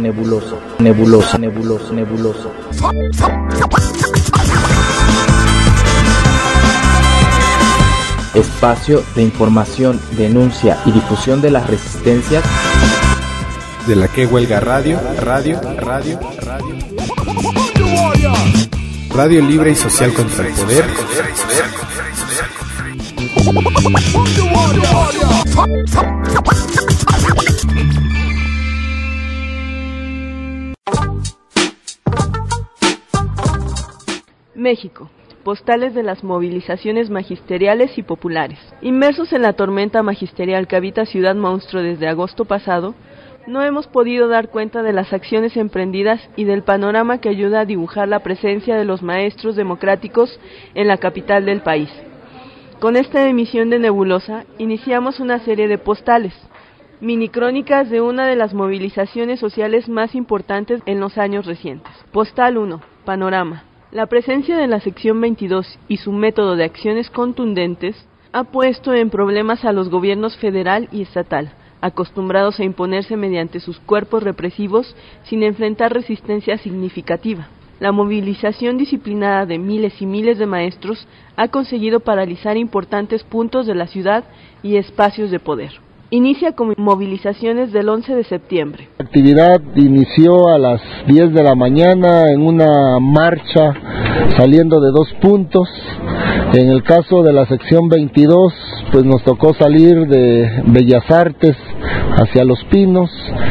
nebuloso, nebuloso, nebuloso, nebuloso. Espacio de información, denuncia y difusión de las resistencias de la que huelga radio libre y social contra el poder. México. Postales de las movilizaciones magisteriales y populares. Inmersos en la tormenta magisterial que habita Ciudad Monstruo desde agosto pasado, no hemos podido dar cuenta de las acciones emprendidas y del panorama que ayuda a dibujar la presencia de los maestros democráticos en la capital del país. Con esta emisión de Nebulosa, iniciamos una serie de postales, minicrónicas de una de las movilizaciones sociales más importantes en los años recientes. Postal 1, Panorama. La presencia de la sección 22 y su método de acciones contundentes ha puesto en problemas a los gobiernos federal y estatal, acostumbrados a imponerse mediante sus cuerpos represivos sin enfrentar resistencia significativa. La movilización disciplinada de miles y miles de maestros ha conseguido paralizar importantes puntos de la ciudad y espacios de poder. Inicia con movilizaciones del 11 de septiembre. La actividad inició a las 10 de la mañana en una marcha saliendo de 2 puntos. En el caso de la sección 22, pues nos tocó salir de Bellas Artes hacia Los Pinos.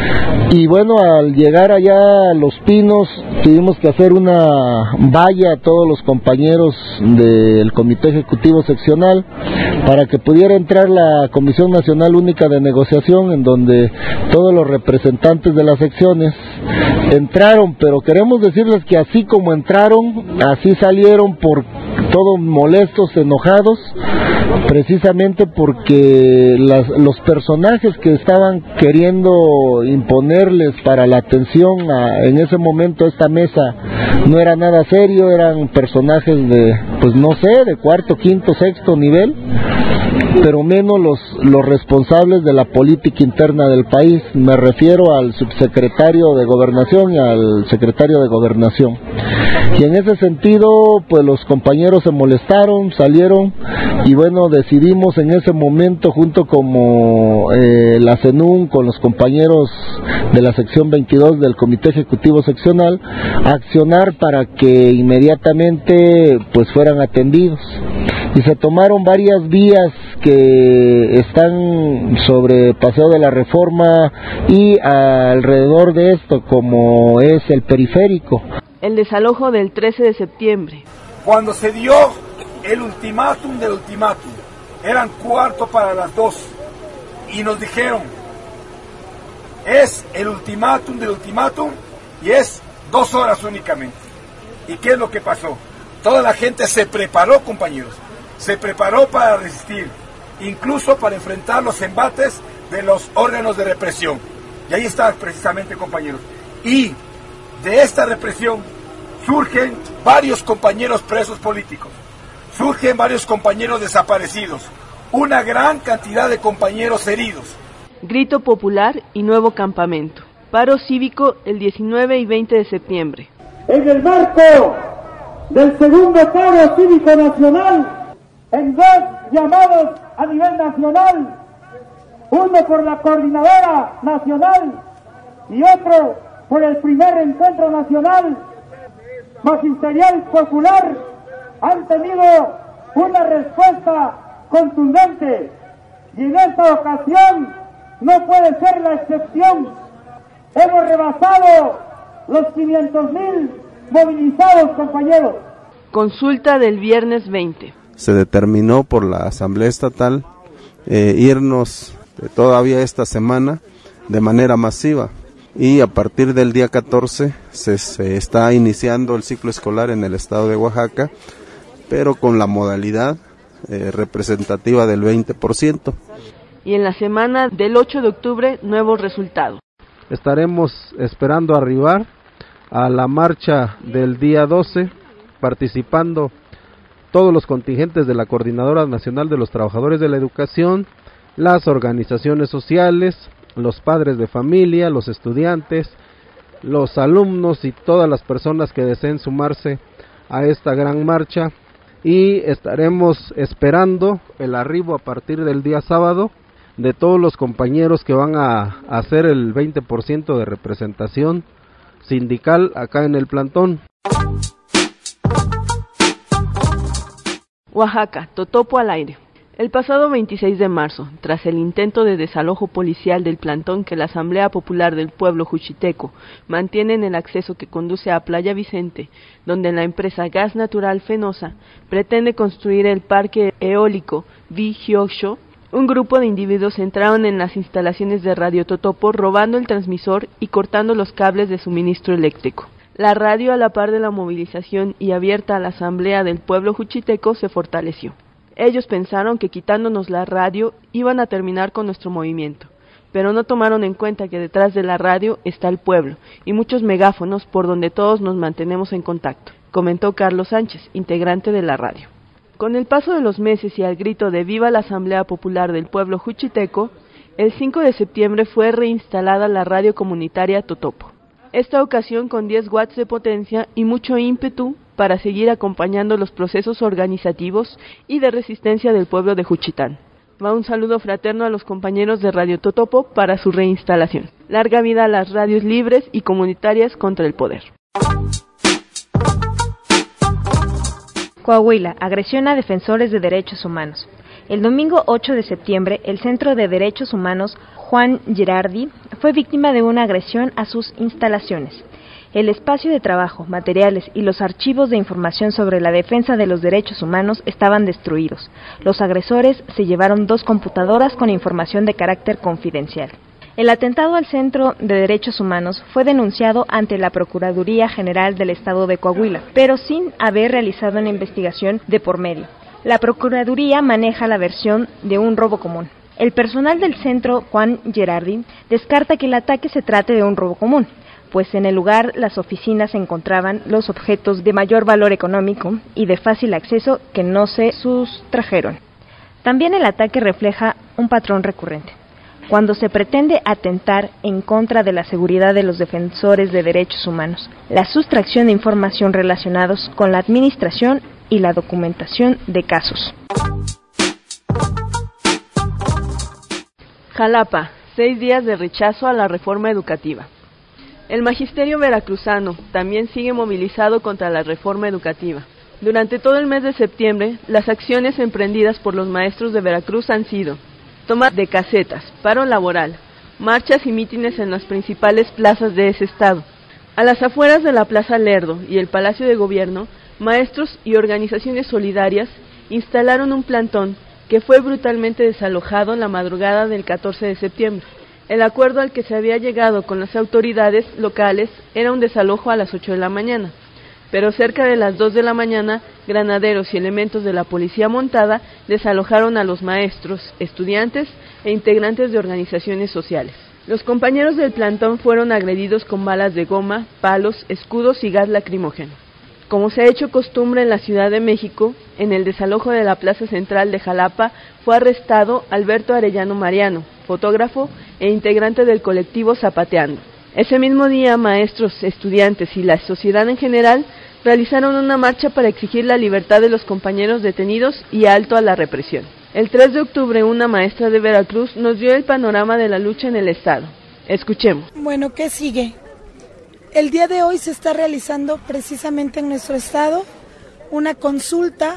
Y bueno, al llegar allá a Los Pinos tuvimos que hacer una valla a todos los compañeros del Comité Ejecutivo Seccional para que pudiera entrar la Comisión Nacional Única de Negociación, en donde todos los representantes de las secciones entraron, pero queremos decirles que así como entraron, así salieron, por todos molestos, enojados, precisamente porque los personajes que estaban queriendo imponerles para la atención en ese momento esta mesa no era nada serio, eran personajes de, pues no sé, de cuarto, quinto, sexto nivel, pero menos los responsables de la política interna del país. Me refiero al subsecretario de Gobernación y al secretario de Gobernación. Y en ese sentido, pues los compañeros se molestaron, salieron, y bueno, decidimos en ese momento, junto como la CENUN, con los compañeros de la sección 22 del Comité Ejecutivo Seccional, accionar para que inmediatamente pues fueran atendidos. Y se tomaron varias vías que están sobre Paseo de la Reforma y alrededor de esto, como es el periférico. El desalojo del 13 de septiembre. Cuando se dio el ultimátum del ultimátum, eran 1:45 y nos dijeron, es el ultimátum del ultimátum y es 2 horas únicamente. ¿Y qué es lo que pasó? Toda la gente se preparó, compañeros, se preparó para resistir, incluso para enfrentar los embates de los órganos de represión. Y ahí está precisamente, compañeros. Y de esta represión surgen varios compañeros presos políticos, surgen varios compañeros desaparecidos, una gran cantidad de compañeros heridos. Grito popular y nuevo campamento. Paro cívico el 19 y 20 de septiembre. En el marco del segundo paro cívico nacional, en 2 llamados a nivel nacional, uno por la Coordinadora Nacional y otro por el primer encuentro nacional magisterial popular, han tenido una respuesta contundente, y en esta ocasión no puede ser la excepción. Hemos rebasado los 500,000 movilizados, compañeros. Consulta del viernes 20. Se determinó por la Asamblea Estatal irnos todavía esta semana de manera masiva, y a partir del día 14 se está iniciando el ciclo escolar en el estado de Oaxaca, pero con la modalidad representativa del 20%. Y en la semana del 8 de octubre, nuevos resultados. Estaremos esperando arribar a la marcha del día 12, participando todos los contingentes de la Coordinadora Nacional de los Trabajadores de la Educación, las organizaciones sociales, los padres de familia, los estudiantes, los alumnos y todas las personas que deseen sumarse a esta gran marcha, y estaremos esperando el arribo a partir del día sábado de todos los compañeros que van a hacer el 20% de representación sindical acá en el plantón. Oaxaca, Totopo al aire. El pasado 26 de marzo, tras el intento de desalojo policial del plantón que la Asamblea Popular del Pueblo Juchiteco mantiene en el acceso que conduce a Playa Vicente, donde la empresa Gas Natural Fenosa pretende construir el parque eólico Vigiosho, un grupo de individuos entraron en las instalaciones de Radio Totopo robando el transmisor y cortando los cables de suministro eléctrico. La radio, a la par de la movilización y abierta a la Asamblea del Pueblo Juchiteco, se fortaleció. Ellos pensaron que quitándonos la radio iban a terminar con nuestro movimiento, pero no tomaron en cuenta que detrás de la radio está el pueblo y muchos megáfonos por donde todos nos mantenemos en contacto, comentó Carlos Sánchez, integrante de la radio. Con el paso de los meses y al grito de ¡Viva la Asamblea Popular del Pueblo Juchiteco!, el 5 de septiembre fue reinstalada la radio comunitaria Totopo. Esta ocasión con 10 watts de potencia y mucho ímpetu para seguir acompañando los procesos organizativos y de resistencia del pueblo de Juchitán. Va un saludo fraterno a los compañeros de Radio Totopo para su reinstalación. Larga vida a las radios libres y comunitarias contra el poder. Coahuila, agresión a defensores de derechos humanos. El domingo 8 de septiembre, el Centro de Derechos Humanos Juan Girardi fue víctima de una agresión a sus instalaciones. El espacio de trabajo, materiales y los archivos de información sobre la defensa de los derechos humanos estaban destruidos. Los agresores se llevaron 2 computadoras con información de carácter confidencial. El atentado al Centro de Derechos Humanos fue denunciado ante la Procuraduría General del Estado de Coahuila, pero sin haber realizado una investigación de por medio. La Procuraduría maneja la versión de un robo común. El personal del Centro Juan Girardi descarta que el ataque se trate de un robo común, pues en el lugar las oficinas se encontraban los objetos de mayor valor económico y de fácil acceso que no se sustrajeron. También el ataque refleja un patrón recurrente. Cuando se pretende atentar en contra de la seguridad de los defensores de derechos humanos, la sustracción de información relacionados con la administración y la documentación de casos. Jalapa, 6 días de rechazo a la reforma educativa. El magisterio veracruzano también sigue movilizado contra la reforma educativa. Durante todo el mes de septiembre, las acciones emprendidas por los maestros de Veracruz han sido toma de casetas, paro laboral, marchas y mítines en las principales plazas de ese estado. A las afueras de la Plaza Lerdo y el Palacio de Gobierno, maestros y organizaciones solidarias instalaron un plantón que fue brutalmente desalojado en la madrugada del 14 de septiembre. El acuerdo al que se había llegado con las autoridades locales era un desalojo a las 8 de la mañana, pero cerca de las 2 de la mañana, granaderos y elementos de la policía montada desalojaron a los maestros, estudiantes e integrantes de organizaciones sociales. Los compañeros del plantón fueron agredidos con balas de goma, palos, escudos y gas lacrimógeno. Como se ha hecho costumbre en la Ciudad de México, en el desalojo de la Plaza Central de Jalapa fue arrestado Alberto Arellano Mariano, fotógrafo e integrante del colectivo Zapateando. Ese mismo día, maestros, estudiantes y la sociedad en general realizaron una marcha para exigir la libertad de los compañeros detenidos y alto a la represión. El 3 de octubre, una maestra de Veracruz nos dio el panorama de la lucha en el estado. Escuchemos. Bueno, ¿qué sigue? El día de hoy se está realizando precisamente en nuestro estado una consulta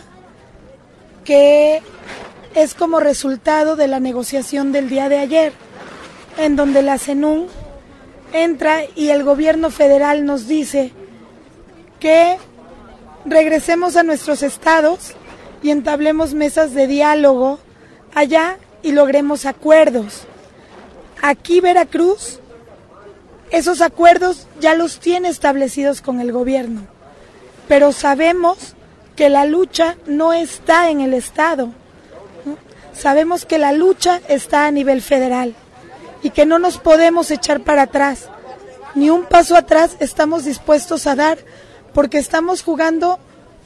que es como resultado de la negociación del día de ayer, en donde la CENUN entra y el gobierno federal nos dice que regresemos a nuestros estados y entablemos mesas de diálogo allá y logremos acuerdos. Aquí Veracruz, esos acuerdos ya los tiene establecidos con el gobierno, pero sabemos que la lucha no está en el estado, ¿no? Sabemos que la lucha está a nivel federal y que no nos podemos echar para atrás, ni un paso atrás estamos dispuestos a dar, porque estamos jugando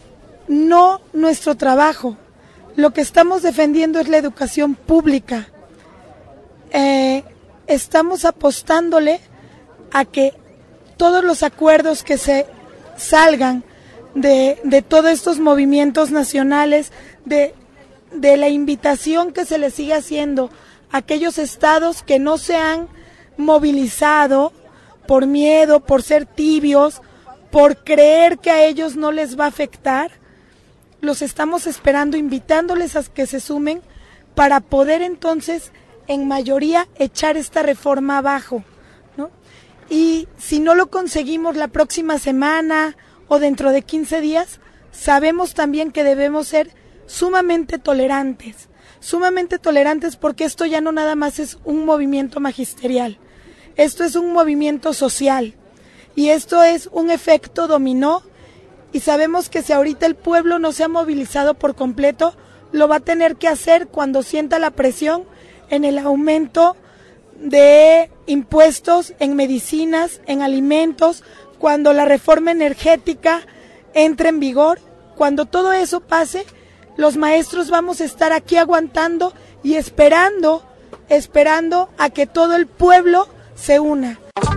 no nuestro trabajo, lo que estamos defendiendo es la educación pública, estamos apostándole a que todos los acuerdos que se salgan de todos estos movimientos nacionales, de la invitación que se le sigue haciendo a aquellos estados que no se han movilizado por miedo, por ser tibios, por creer que a ellos no les va a afectar. Los estamos esperando, invitándoles a que se sumen para poder entonces en mayoría echar esta reforma abajo, ¿no? Y si no lo conseguimos la próxima semana o dentro de 15 días, sabemos también que debemos ser sumamente tolerantes porque esto ya no nada más es un movimiento magisterial, esto es un movimiento social y esto es un efecto dominó, y sabemos que si ahorita el pueblo no se ha movilizado por completo, lo va a tener que hacer cuando sienta la presión en el aumento de impuestos en medicinas, en alimentos, cuando la reforma energética entre en vigor. Cuando todo eso pase, los maestros vamos a estar aquí aguantando y esperando a que todo el pueblo se una.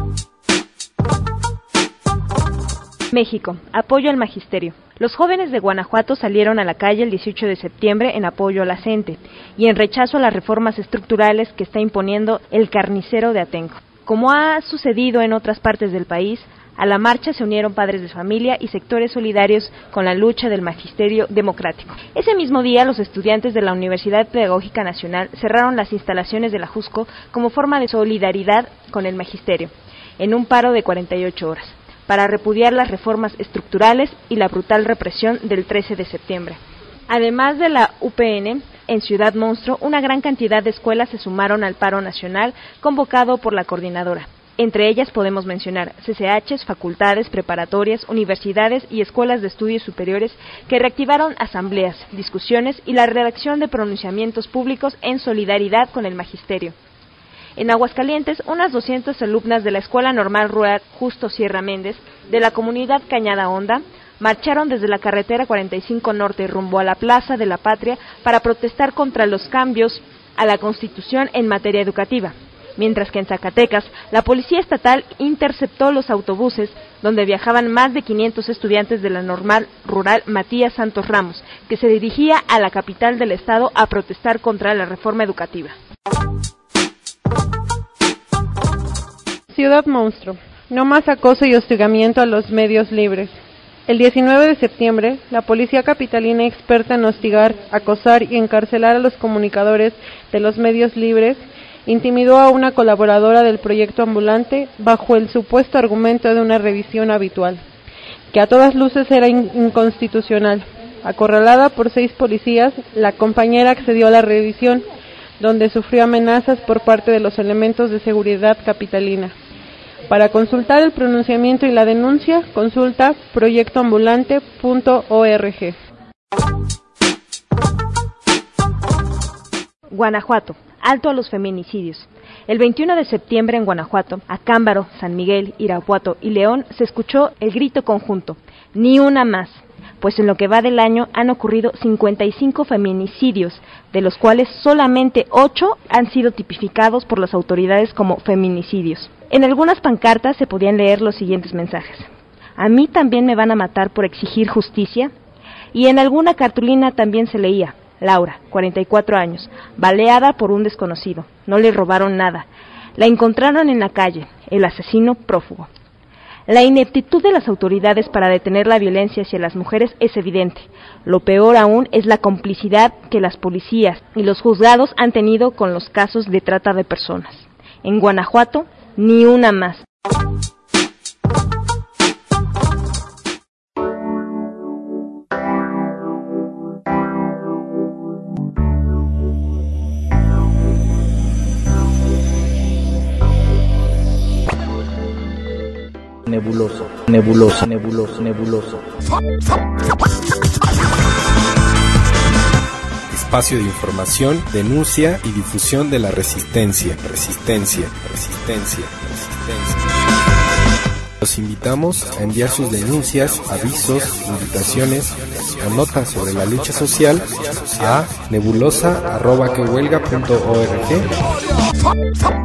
México, apoyo al magisterio. Los jóvenes de Guanajuato salieron a la calle el 18 de septiembre en apoyo a la CENTE y en rechazo a las reformas estructurales que está imponiendo el carnicero de Atenco. Como ha sucedido en otras partes del país, a la marcha se unieron padres de familia y sectores solidarios con la lucha del magisterio democrático. Ese mismo día, los estudiantes de la Universidad Pedagógica Nacional cerraron las instalaciones de la JUSCO como forma de solidaridad con el magisterio, en un paro de 48 horas. Para repudiar las reformas estructurales y la brutal represión del 13 de septiembre. Además de la UPN, en Ciudad Monstruo, una gran cantidad de escuelas se sumaron al paro nacional convocado por la coordinadora. Entre ellas podemos mencionar CCHs, facultades, preparatorias, universidades y escuelas de estudios superiores que reactivaron asambleas, discusiones y la redacción de pronunciamientos públicos en solidaridad con el magisterio. En Aguascalientes, unas 200 alumnas de la Escuela Normal Rural Justo Sierra Méndez, de la comunidad Cañada Honda, marcharon desde la carretera 45 Norte rumbo a la Plaza de la Patria para protestar contra los cambios a la Constitución en materia educativa. Mientras que en Zacatecas, la Policía Estatal interceptó los autobuses donde viajaban más de 500 estudiantes de la Normal Rural Matías Santos Ramos, que se dirigía a la capital del estado a protestar contra la reforma educativa. Ciudad Monstruo. No más acoso y hostigamiento a los medios libres. El 19 de septiembre, la policía capitalina, experta en hostigar, acosar y encarcelar a los comunicadores de los medios libres, intimidó a una colaboradora del proyecto ambulante bajo el supuesto argumento de una revisión habitual, que a todas luces era inconstitucional. Acorralada por 6 policías, la compañera accedió a la revisión, donde sufrió amenazas por parte de los elementos de seguridad capitalina. Para consultar el pronunciamiento y la denuncia, consulta proyectoambulante.org. Guanajuato, alto a los feminicidios. El 21 de septiembre en Guanajuato, Acámbaro, San Miguel, Irapuato y León se escuchó el grito conjunto, ni una más, pues en lo que va del año han ocurrido 55 feminicidios, de los cuales solamente 8 han sido tipificados por las autoridades como feminicidios. En algunas pancartas se podían leer los siguientes mensajes: a mí también me van a matar por exigir justicia, y en alguna cartulina también se leía: Laura, 44 años, baleada por un desconocido, no le robaron nada, la encontraron en la calle, el asesino prófugo. La ineptitud de las autoridades para detener la violencia hacia las mujeres es evidente. Lo peor aún es la complicidad que las policías y los juzgados han tenido con los casos de trata de personas. En Guanajuato, ni una más. Nebuloso, nebuloso, nebuloso, nebuloso. Espacio de información, denuncia y difusión de la resistencia. Resistencia. Los invitamos a enviar sus denuncias, avisos, invitaciones o notas sobre la lucha social a nebulosa@quehuelga.org.